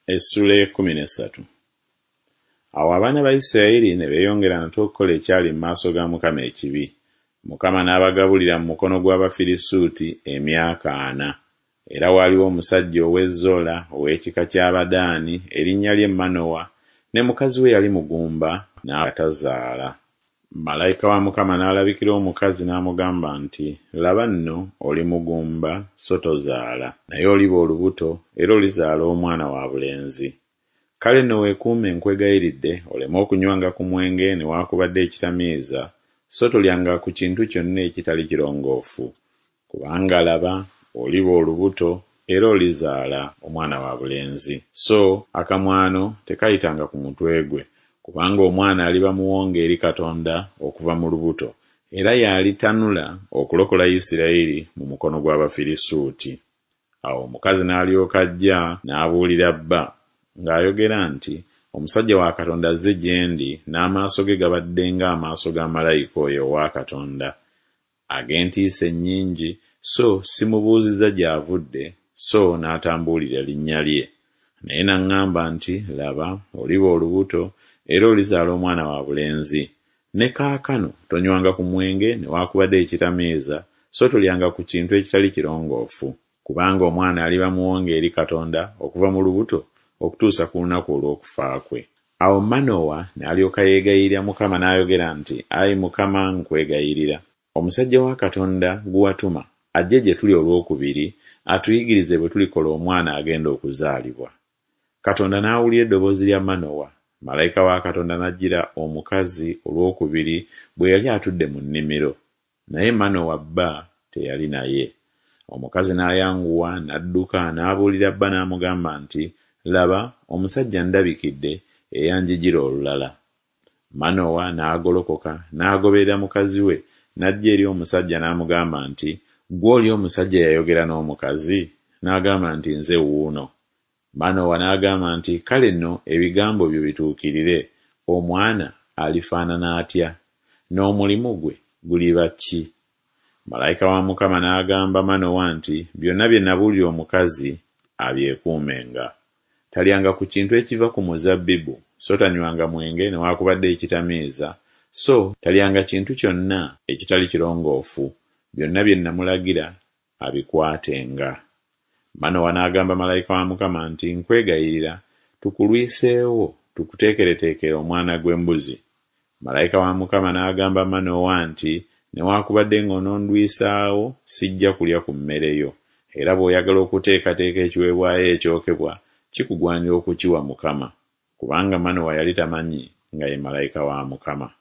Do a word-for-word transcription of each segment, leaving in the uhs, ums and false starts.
Essula ekkumi n'essatu. Awo abaana ba Isirayiri ne beeyongera nate okukola ekyali mu maaso ga Mukama ekibi. Mukama n'abagabulira mu mukono gw'Abafirisuuti emyaka ana. Era waaliwo omusajja ow'e Zola ow'ekika ky'Abadaani erinnya lye Manowa, ne mukazi we yali mugumba n'atazaala. Malayika wa Mukama n'alabikira omukazi n'amugamba nti, laba nno oli mugumba so tozaala, naye oliba olubuto era olizaala omwana wabulenzi. Kale nno weekuume nkwegayiridde oleme okunywanga ku mwenge newaakubadde ekitamiiza, so tolyanga ku kintu kyonna ekitali kirongoofu, kubanga laba oliba olubuto era olizaala omwana wabulenzi. So akamwano tekayitanga ku mutwe gwe, kubanga omwana aliba muwonge eri Katonda okuva mu lubuto, era yalitanula okulokola Isirayiri mu mukono gw'Abafirisuuti. Awo omukazi n'alyoka ajja n'abuulira bba ng'ayogera nti, omusajja wa Katonda azze gye ndi, n'amaaso ge gabadde ng'amaaso ga malayika oyo owa Katonda, ag'entiisa ennyingi, so simubuuzizza gy'avudde, so n'atambuulira linnya lye. Naye n'aŋŋamba nti, laba oliba olubuto era olizaala omwana wabulenzi. Ne kaakano tonywanga ku mwenge newaakubadde ekitamiiza, so tolyanga ku kintu ekitali kirongoofu, kubanga omwana aliba muwonge eri Katonda okuva mu lubuto okutuusa ku lunaku olw'okufa kwe. Awo Manowa n'alyoka yeegayirira Mukama n'ayogera nti, ayi Mukama, nkwegayirira, omusajja wa Katonda gwe watuma ajje gye tuli olwokubiri atuyigirize bwe tulikola omwana agenda okuzaalibwa. Katonda n'awulira eddoboozi lya Manowa. Malayika wa Katonda n'ajjira omukazi olwokubiri bwe yali atudde mu nnimiro, naye Manowa bba teyali naye. Omukazi n'ayanguwa n'adduka n'abuulira bba n'amugamba nti, laba omusajja ndabikidde eyanjijira olulala. Manowa n'agolokoka n'agoberera mukazi we, n'ajja eri omusajja n'amugamba nti, gwe oli omusajja yayogera n'omukazi? N'agamba nti, nze wuuno. Manowa n'agamba nti, kale nno ebigambo byo bituukirire, omwana alifaanana atya, n'omulimu gwe guliba ki? Malayika wa Mukama n'agamba Manowa nti, byonna bye nabuulira omukazi abyekuumenga. Talyanga ku kintu ekiva ku muzabbibu, so tanywanga mwenge newaakubadde ekitamiiza, so talyanga kintu kyonna ekitali kirongoofu. Byonna bye namulagira abikwatenga. Manowa n'agamba malayika wa Mukama nti, nkwegayirira, tukulwiseewo tukuteekereteekere omwana gw'embuzi. Malayika wa Mukama n'agamba Manowa nti, newaakubadde ng'onondwisaawo sijja kulya ku mmere yo, era bw'oyagala okuteekateeka ekiweebwayo ekyokebwa kikugwanira okukiwa Mukama, kubanga Manowa yali tamanyi nga ye malayika wa Mukama.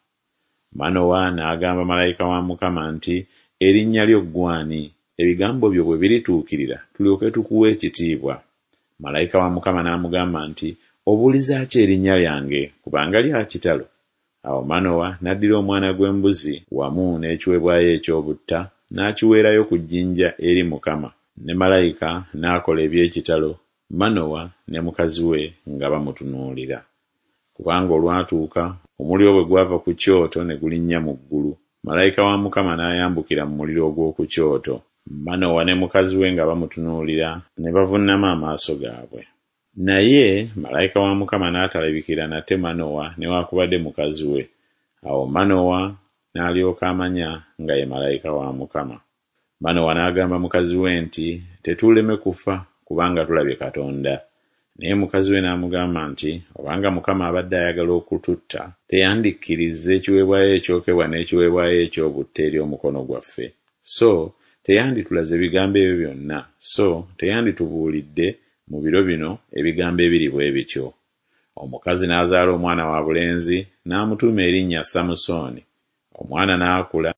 Manowa n'agamba malayika wa Mukama nti, erinnya lyo ggwani? Ebigambo byo bwe birituukirira tulyoke tukuwa ekitiibwa. Malayika wa Mukama n'amugamba nti, obuuliza ki erinnya lyange, kubanga lya kitalo? Awo Manowa n'addira omwana gw'embuzi wamu n'ekiweebwayo eky'obutta n'akiweerayo ku jjinja eri Mukama, ne malayika n'akola eby'ekitalo, Manowa ne mukazi we nga bamutunuulira. Kubanga olwatuuka omuliro bwe gwava ku kyoto ne gulinnya mu ggulu, malayika wa Mukama n'ayambukira mu muliro ogw'oku kyoto. Manowa ne mukazi we nga bamutunuulira ne bavunnama amaaso gaabwe. Naye malayika wa Mukama n'atalabikira nate Manowa newaakubadde mukazi we. Awo Manowa n'alyoka amanya nga ye malayika wa Mukama. Manowa n'agamba mukazi we nti, tetuuleme kufa kubanga tulabye Katonda. Naye mukazi we n'amugamba nti, obanga Mukama abadde ayagala okututta, teyandikkiriza ekiweebwayo ekyokebwa n'ekiweebwayo eky'obutta eri omukono gwaffe. So teyanditulaze ebigambo ebyo byonna, so teyanditubuulidde mu biro bino ebigambo ebiri bwe bityo. Omukazi n'azaala omwana wabulenzi n'amutuuma erinnya Samusooni. Omwana n'akula